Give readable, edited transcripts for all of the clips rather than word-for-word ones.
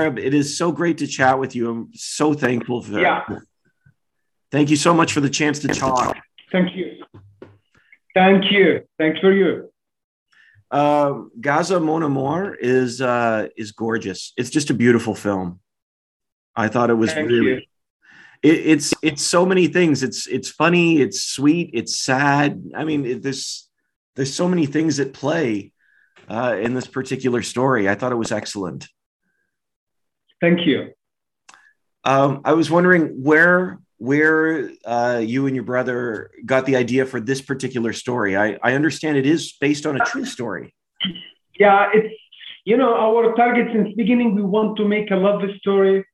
Arab, it is so great to chat with you. I'm so thankful for that. Yeah. Thank you so much for the chance to talk. Thank you. Thank you. Thanks for you. Gaza Mon Amour is gorgeous. It's just a beautiful film. I thought it was Thank really. you. It's so many things. It's funny. It's sweet. It's sad. I mean, there's so many things at play in this particular story. I thought it was excellent. Thank you. I was wondering where you and your brother got the idea for this particular story. I understand it is based on a true story. Yeah, it's, our target since beginning, we want to make a love story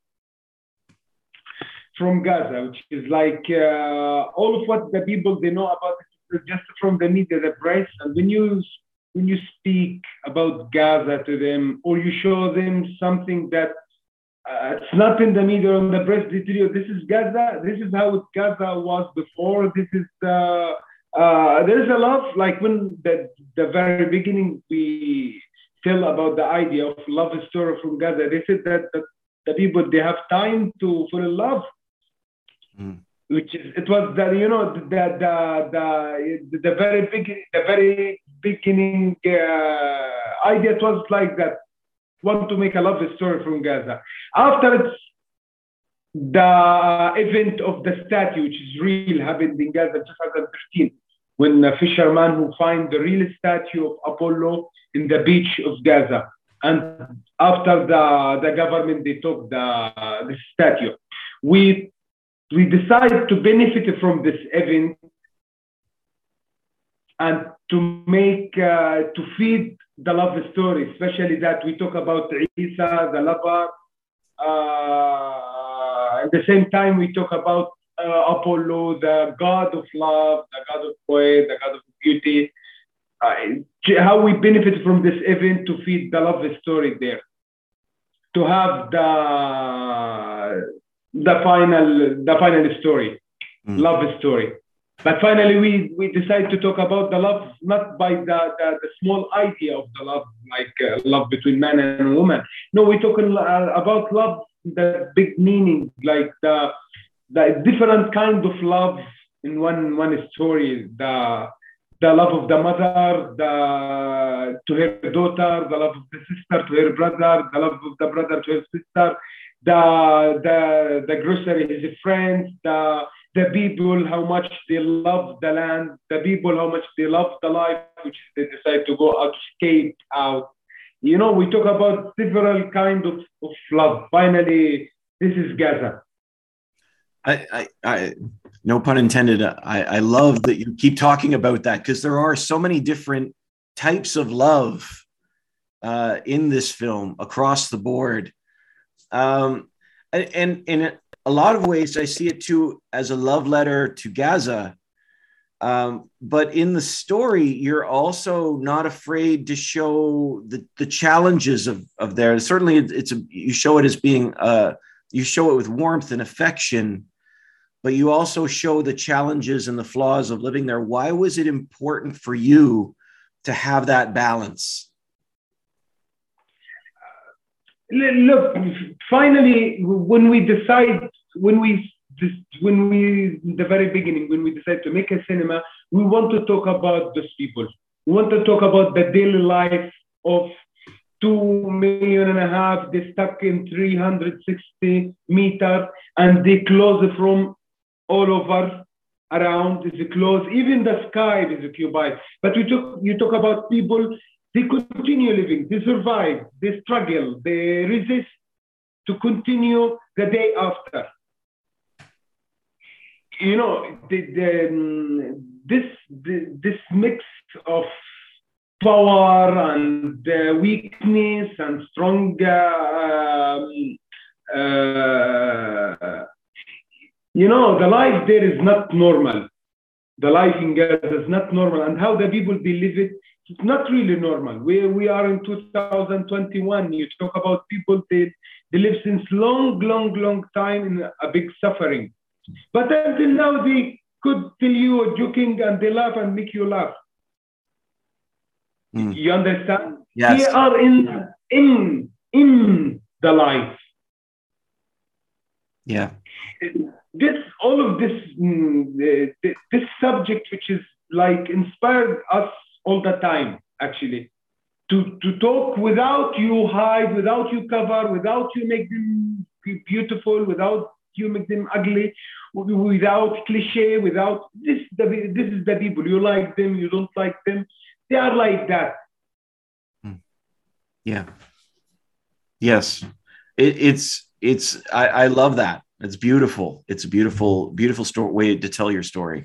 from Gaza, which is like all of what the people, they know about it just from the media, the press. And when you speak about Gaza to them, or you show them something that it's not in the media, on the press, they tell you, this is Gaza, this is how Gaza was before, this is there's a lot, like when the very beginning we tell about the idea of love story from Gaza, they said that the people, they have time to fall in love. Which is, it was the very beginning idea. It was like that, want to make a love story from Gaza. After it's the event of the statue, which is real, happened in Gaza in 2013, when a fisherman who find the real statue of Apollo in the beach of Gaza, and after the government, they took the statue. We decided to benefit from this event and to make, to feed the love story, especially that we talk about Isa, the lover. At the same time, we talk about Apollo, the god of love, the god of poet, the god of beauty. How we benefit from this event to feed the love story there. To have the final story, love story. But finally, we decide to talk about the love, not by the small idea of the love, like love between man and woman. No, we're talking about love, the big meaning, like the different kind of love in one story. The love of the mother, to her daughter, the love of the sister to her brother, the love of the brother to her sister, the grocery, his friends, the people, how much they love the land, the people, how much they love the life, which they decide to go out, escape out. We talk about several kinds of love. Finally, this is Gaza. I no pun intended. I love that you keep talking about that, because there are so many different types of love in this film across the board. And in a lot of ways, I see it too as a love letter to Gaza. But in the story, you're also not afraid to show the challenges of there. Certainly, you show it as being you show it with warmth and affection, but you also show the challenges and the flaws of living there. Why was it important for you to have that balance? Look, finally, when we in the very beginning, when we decide to make a cinema, we want to talk about those people. We want to talk about the daily life of 2.5 million. They stuck in 360 meters, and they close from all over around. Is close. Even the sky is occupied. But you talk about people. They continue living, they survive, they struggle, they resist to continue the day after. This mix of power and weakness and strong, the life there is not normal. The life in Gaza is not normal, and how the people they live it. It's not really normal. We are in 2021. You talk about people, they live since long time in a big suffering. But until now, they could tell you joking and they laugh and make you laugh. You understand? Yes. They are in the life. this subject, which is like inspired us all the time, actually, to talk without you hide, without you cover, without you make them beautiful, without you make them ugly, without cliche, without this. This is the people. You like them, you don't like them. They are like that. Yeah. Yes. I love that. It's beautiful. It's a beautiful story, way to tell your story.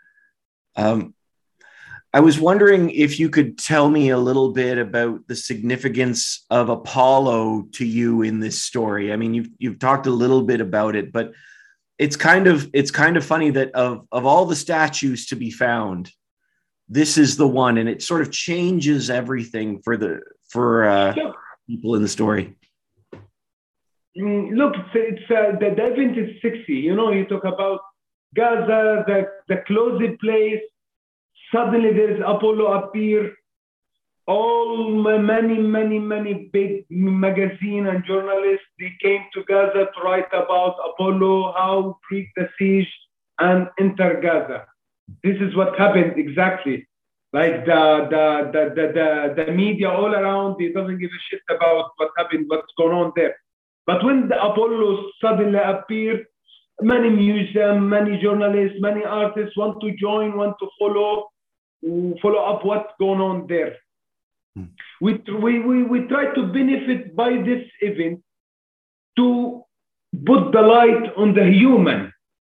I was wondering if you could tell me a little bit about the significance of Apollo to you in this story. I mean, you've talked a little bit about it, but it's kind of funny that of all the statues to be found, this is the one, and it sort of changes everything for people in the story. Look, the event is sexy. You know, you talk about Gaza, the closed place. Suddenly there is Apollo appear. All many big magazine and journalists, they came to Gaza to write about Apollo, how break the siege and enter Gaza. This is what happened exactly. Like the media all around, they doesn't give a shit about what happened, what's going on there. But when the Apollo suddenly appeared, many museums, many journalists, many artists want to join, want to follow up what's going on there. We try to benefit by this event to put the light on the human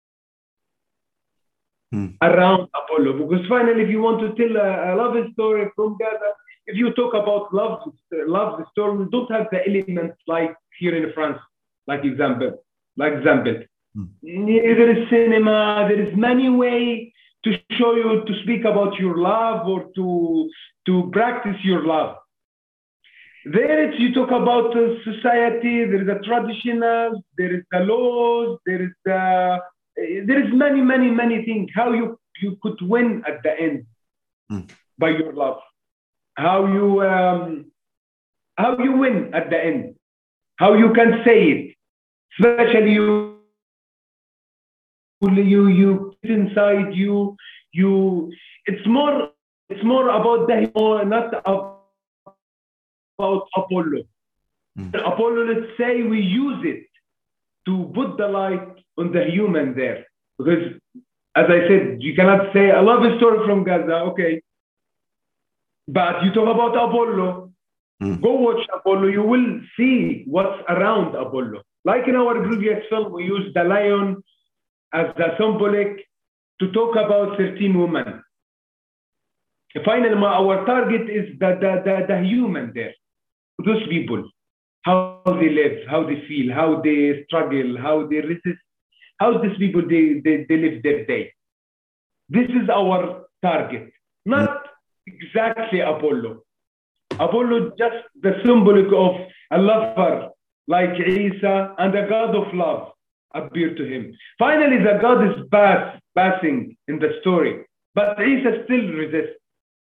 around Apollo. Because finally, if you want to tell a love story from Gaza, if you talk about love story, we don't have the elements like here in France, like example. There is cinema, there is many ways to show you, to speak about your love or to practice your love. There you talk about society, there is a traditional, there is the laws, there is many things. How you could win at the end by your love. How you win at the end. How you can say it. Especially you inside you. It's more about the not about Apollo. Apollo, let's say we use it to put the light on the human there. Because, as I said, you cannot say, I love a story from Gaza, okay. But you talk about Apollo, go watch Apollo, you will see what's around Apollo. Like in our previous film, we used the lion as the symbolic to talk about 13 women. Finally, our target is the human there. Those people, how they live, how they feel, how they struggle, how they resist, how these people, they live their day. This is our target, not exactly Apollo. Apollo just the symbolic of a lover like Isa, and the God of love appeared to him. Finally, the God is passing in the story, but Isa still resists.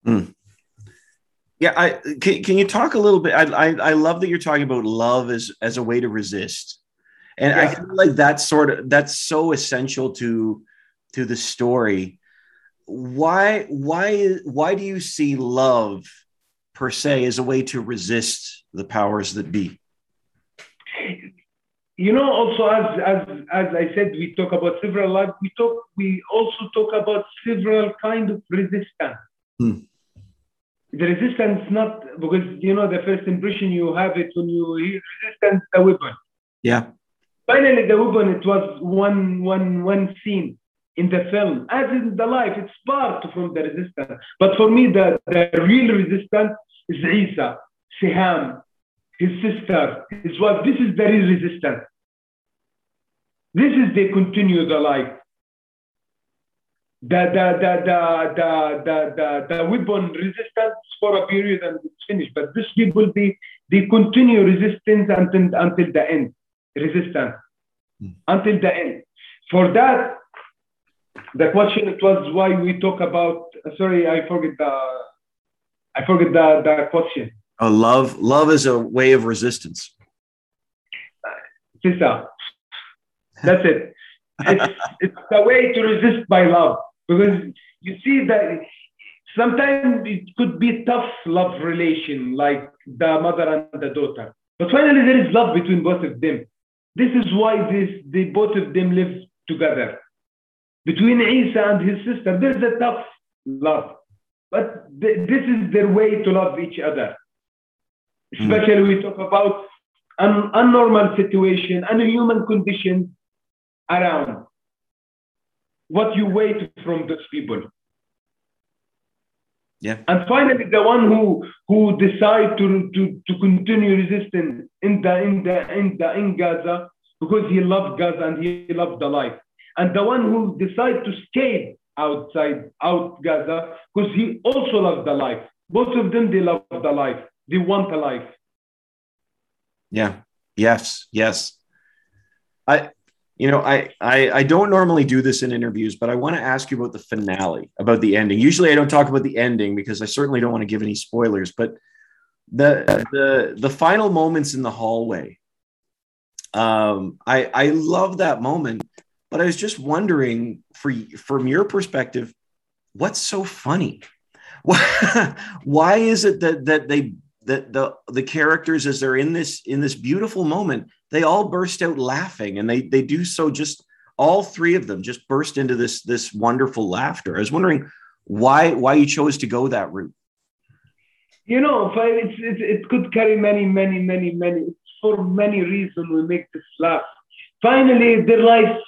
Yeah, can you talk a little bit? I love that you're talking about love as a way to resist, and I feel like that's so essential to the story. Why do you see love per se as a way to resist the powers that be? You know, also as I said, we talk about several lives. We also talk about several kind of resistance. The resistance not because you know the first impression you have it when you hear resistance, the weapon. Yeah. Finally, the weapon, it was one scene in the film. As in the life, it's part from the resistance. But for me, the real resistance is Isa, Siham, his sister, his wife. This is the real resistance. This is they continue the life. The weapon resistance for a period and it's finished. But these people, they continue resistance until the end. Resistance until the end. For that, the question it was why we talk about. Sorry, I forget the question. Love is a way of resistance. Sister, that's it. It's a way to resist by love, because you see that sometimes it could be tough love relation, like the mother and the daughter. But finally, there is love between both of them. This is why the both of them live together. Between Isa and his sister, there's a tough love. But this is their way to love each other. Especially we talk about an unnormal situation, unhuman conditions around. What you wait from those people. Yeah. And finally, the one who decide to continue resisting in Gaza, because he loved Gaza and he loved the life, and the one who decide to escape out Gaza because he also loved the life. Both of them, they love the life. They want a life. Yeah. Yes. I don't normally do this in interviews, but I want to ask you about the finale, about the ending. Usually I don't talk about the ending because I certainly don't want to give any spoilers, but the final moments in the hallway. I love that moment, but I was just wondering from your perspective, what's so funny? Why is it that the characters, as they're in this beautiful moment, they all burst out laughing, and they do so, just all three of them just burst into this wonderful laughter. I was wondering why you chose to go that route. It could carry many. For many reasons, we make this laugh. Finally, their life.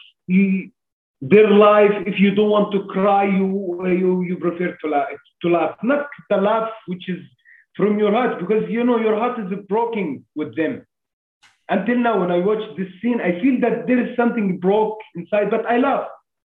If you don't want to cry, you prefer to laugh. Not the laugh which is from your heart, because your heart is broken with them. Until now, when I watch this scene, I feel that there is something broke inside, but I laugh.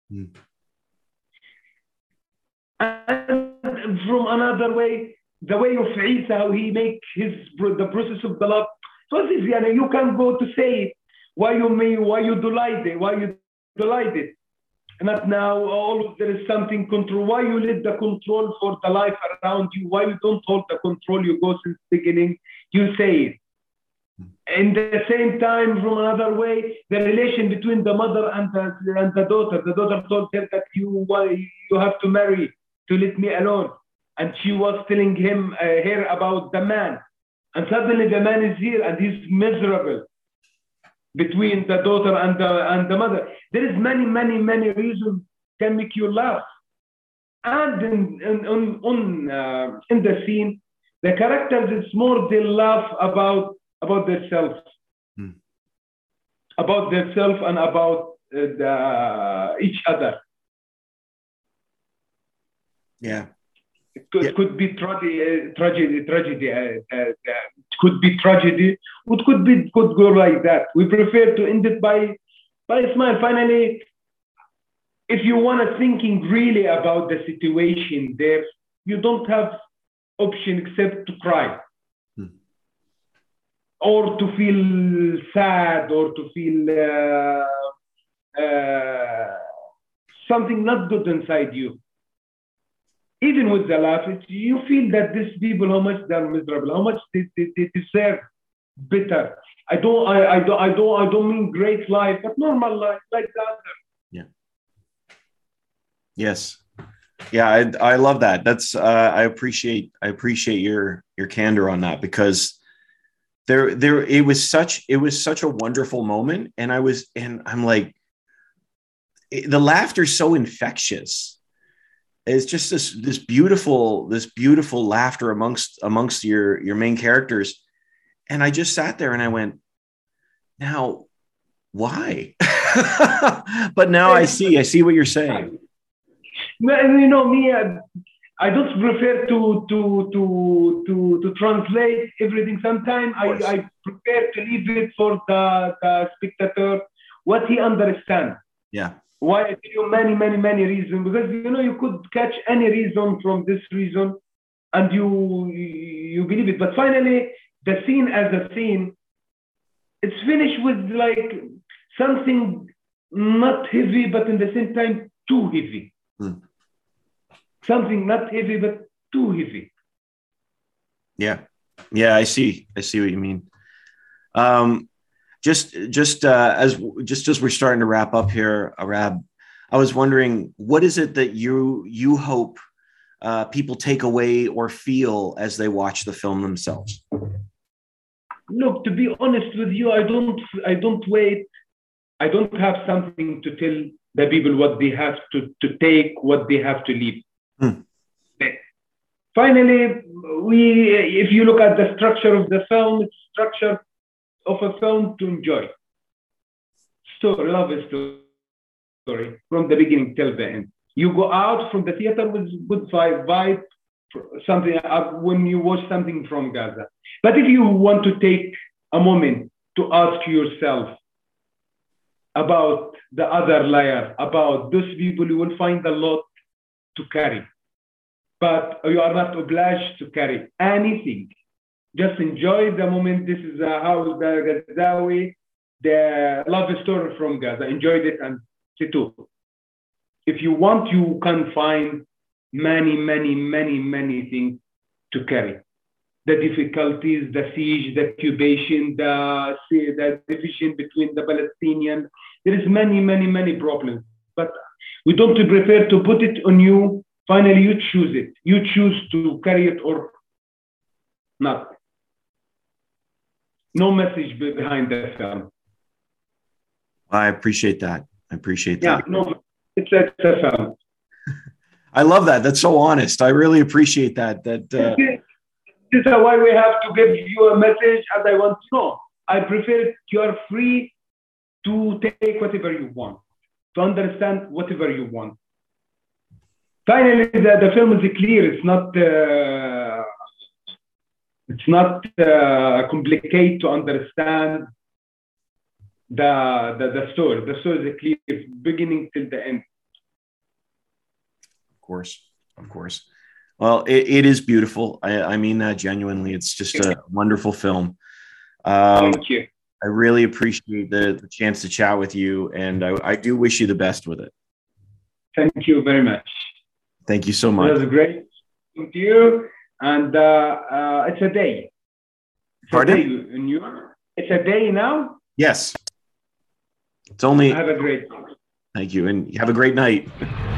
And from another way, the way of Isa, how he make the process of the love. So easy, and you can go to say why you delight it. Not now, there is something control. Why you let the control for the life around you? Why you don't hold the control? You go since the beginning, you say it. In the same time, from another way, the relation between the mother and the daughter. The daughter told her that you have to marry to let me alone. And she was telling her about the man. And suddenly the man is here and he's miserable between the daughter and the mother. There is many reasons can make you laugh. And in the scene, the characters, it's more they laugh about themselves, about themselves and about each other. Yeah. It could be tragedy. It could be tragedy. It could go like that. We prefer to end it by a smile. Finally, if you want to thinking really about the situation there, you don't have option except to cry. Or to feel sad, or to feel something not good inside you. Even with the laugh, you feel that these people, how much they're miserable, how much they deserve better. I don't mean great life, but normal life, like the other. Yeah. Yes. Yeah, I love that. That's I appreciate your candor on that, because it was such a wonderful moment, and I'm like, the laughter's so infectious. It's just this beautiful laughter amongst your main characters. And I just sat there and I went, now why? But now I see what you're saying. Me, I don't prefer to translate everything. Sometimes I prefer to leave it for the spectator, what he understands. Yeah. Why I tell you many reasons, because you could catch any reason from this reason and you believe it. But finally, the scene as a scene, it's finished with like something not heavy, but in the same time too heavy. Something not heavy, but too heavy. Yeah. I see what you mean. Just as we're starting to wrap up here, Arab, I was wondering, what is it that you hope people take away or feel as they watch the film themselves? Look, to be honest with you, I don't wait. I don't have something to tell the people what they have to take, what they have to leave. Finally, if you look at the structure of the film, it's structure of a film to enjoy. Story, love is story from the beginning till the end. You go out from the theater with good vibe, something when you watch something from Gaza. But if you want to take a moment to ask yourself about the other layer, about those people, you will find a lot to carry. But you are not obliged to carry anything. Just enjoy the moment. This is how the Ghazawi, the love story from Gaza. Enjoy it and c'est tout. If you want, you can find many things to carry. The difficulties, the siege, the occupation, the division between the Palestinians. There is many problems. But we don't prepare to put it on you. Finally, you choose it. You choose to carry it or not. No message behind the film. I appreciate that. Yeah, no, it's a film. I love that. That's so honest. I really appreciate that. This is why we have to give you a message as I want to know. I prefer you are free to take whatever you want, to understand whatever you want. Finally, the film is clear. It's not complicated to understand the story. The story is clear, beginning till the end. Of course. Well, it is beautiful. I mean that genuinely. It's just a wonderful film. Thank you. I really appreciate the chance to chat with you, and I do wish you the best with it. Thank you very much. Thank you so much. It was great. Thank you. And it's a day. Pardon? A day in New York. It's a day now? Yes. It's only. Have a great day. Thank you. And have a great night.